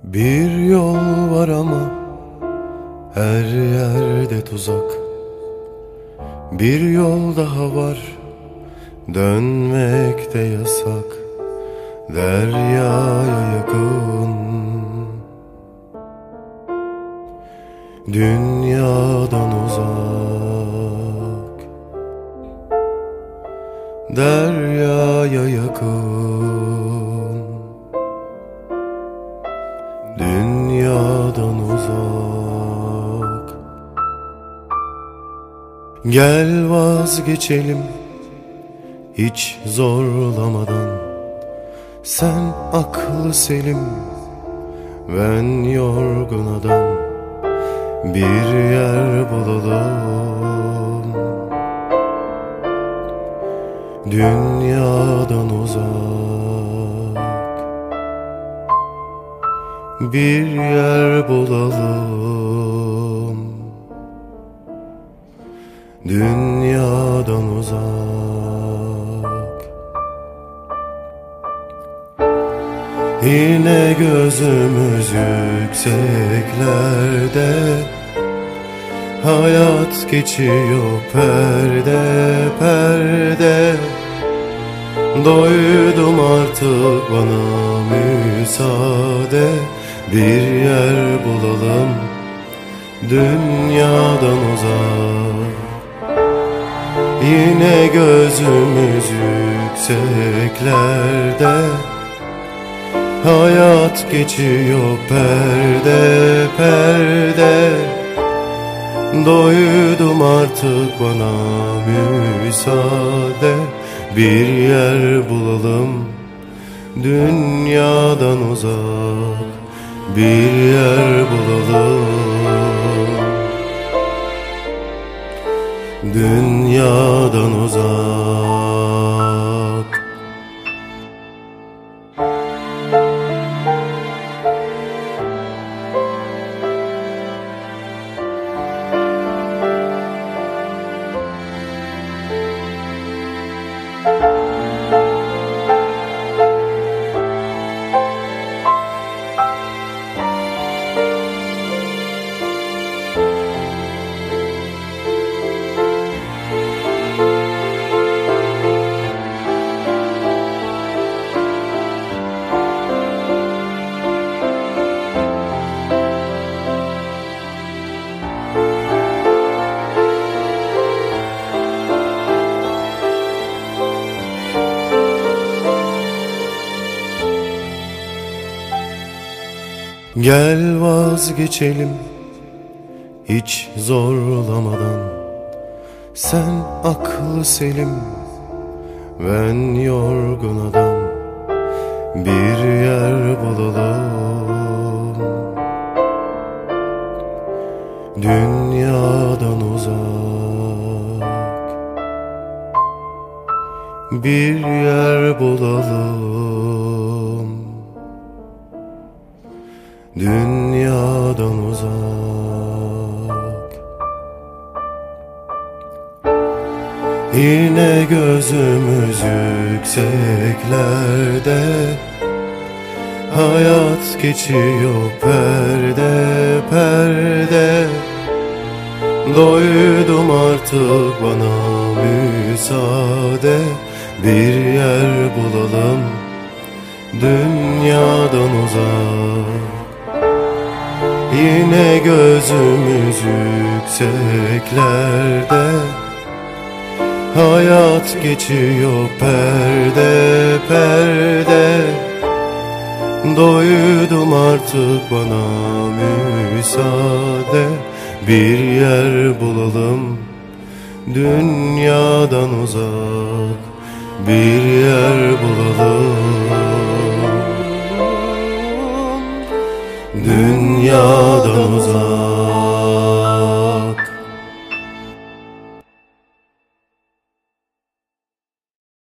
Bir yol var ama her yerde tuzak. Bir yol daha var, dönmek de yasak. Deryaya yakın, dünyadan uzak. Deryaya yakın, dünyadan uzak. Gel vazgeçelim hiç zorlamadan. Sen aklı selim, ben yorgun adam. Bir yer bulalım, dünyadan uzak. Bir yer bulalım, dünyadan uzak. Yine gözümüz yükseklerde, hayat geçiyor perde perde. Doydum artık, bana müsaade. Bir yer bulalım, dünyadan uzak. Yine gözümüz yükseklerde, hayat geçiyor perde perde. Doydum artık, bana müsaade. Bir yer bulalım, dünyadan uzak. Bir yer bulalım, dünyadan uzak. Gel vazgeçelim hiç zorlamadan. Sen aklı selim, ben yorgun adam. Bir yer bulalım, dünyadan uzak. Bir yer bulalım, dünyadan uzak. Yine gözümüz yükseklerde, hayat geçiyor perde perde. Doydum artık, bana müsaade. Bir yer bulalım, dünyadan uzak. Yine gözümüz yükseklerde, hayat geçiyor perde perde. Doydum artık, bana müsaade. Bir yer bulalım, dünyadan uzak. Bir yer bulalım, dünya